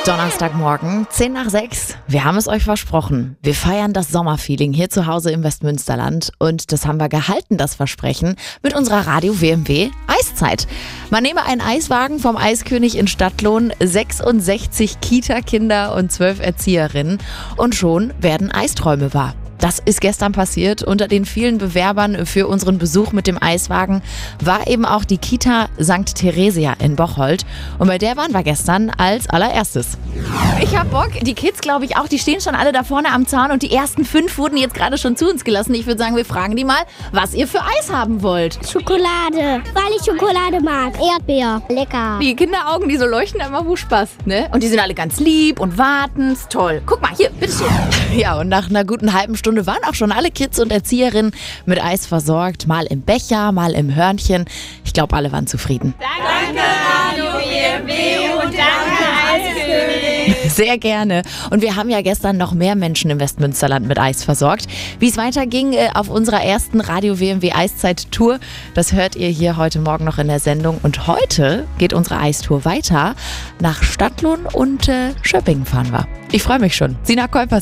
Donnerstagmorgen, 5:50. Wir haben es euch versprochen. Wir feiern das Sommerfeeling hier zu Hause im Westmünsterland. Und das haben wir gehalten, das Versprechen, mit unserer Radio WMW Eiszeit. Man nehme einen Eiswagen vom Eiskönig in Stadtlohn, 66 Kita-Kinder und 12 Erzieherinnen. Und schon werden Eisträume wahr. Das ist gestern passiert. Unter den vielen Bewerbern für unseren Besuch mit dem Eiswagen war eben auch die Kita St. Theresia in Bocholt. Und bei der waren wir gestern als allererstes. Ich hab Bock. Die Kids, glaube ich auch, die stehen schon alle da vorne am Zaun und die ersten 5 wurden jetzt gerade schon zu uns gelassen. Ich würde sagen, wir fragen die mal, was ihr für Eis haben wollt. Schokolade, weil ich Schokolade mag. Erdbeer, lecker. Die Kinderaugen, die so leuchten, immer Spaß, ne? Und die sind alle ganz lieb und warten. Toll. Guck mal, hier, bitteschön. Ja, und nach einer guten halben Stunde waren auch schon alle Kids und Erzieherinnen mit Eis versorgt. Mal im Becher, mal im Hörnchen. Ich glaube, alle waren zufrieden. Danke, Radio WMW und danke, Eiskönig. Sehr gerne. Und wir haben ja gestern noch mehr Menschen im Westmünsterland mit Eis versorgt. Wie es weiterging auf unserer ersten Radio WMW Eiszeit-Tour, das hört ihr hier heute Morgen noch in der Sendung. Und heute geht unsere Eistour weiter. Nach Stadtlohn und Schöppingen fahren wir. Ich freue mich schon. Sina Kuipers